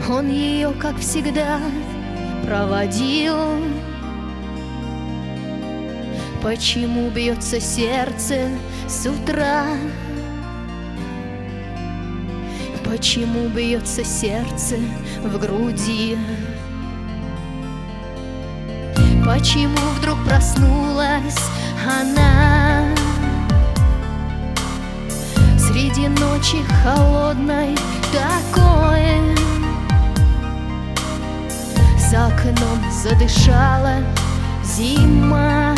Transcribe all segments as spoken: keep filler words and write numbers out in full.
Он ее, как всегда, проводил. Почему бьется сердце с утра? Почему бьется сердце в груди? Почему вдруг проснулась она среди ночи холодной такой? За окном задышала зима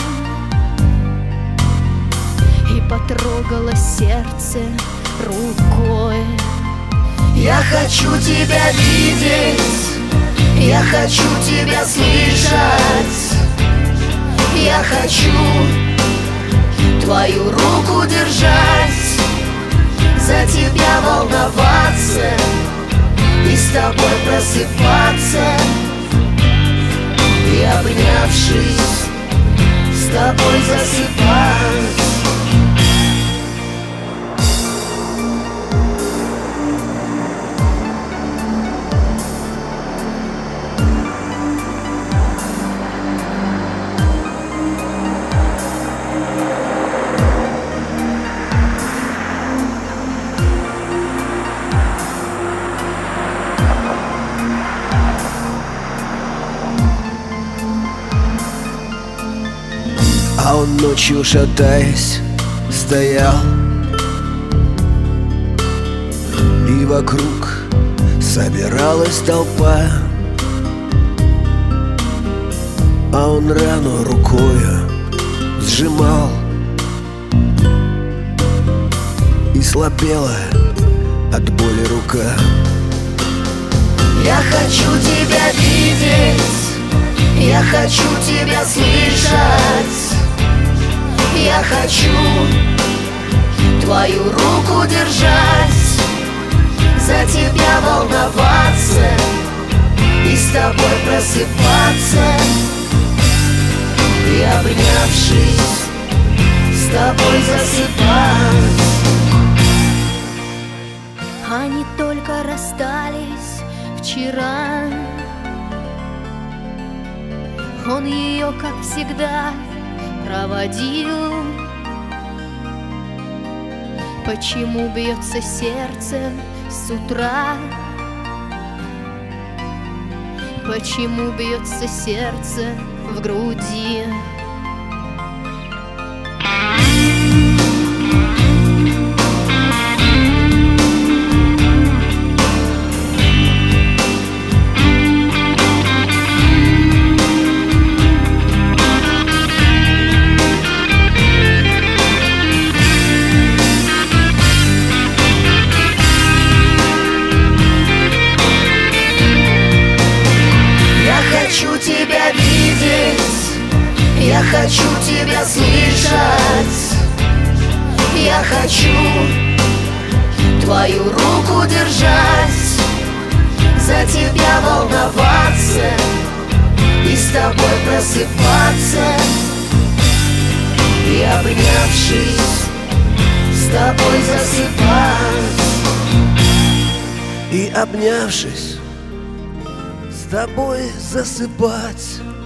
и потрогала сердце рукой. Я хочу тебя видеть, я хочу тебя слышать, я хочу твою руку держать, за тебя волноваться и с тобой просыпаться, и обнявшись с тобой засыпать. А он ночью, шатаясь, стоял, и вокруг собиралась толпа, а он рану рукою сжимал, и слабела от боли рука. Я хочу тебя видеть, я хочу тебя слышать, я хочу твою руку держать, за тебя волноваться и с тобой просыпаться, и обнявшись с тобой засыпать. Они только расстались вчера. Он ее, как всегда, проводил. Почему бьется сердце с утра? Почему бьется сердце в груди? Я хочу тебя слышать, я хочу твою руку держать, за тебя волноваться и с тобой просыпаться, и обнявшись с тобой засыпать, и обнявшись с тобой засыпать.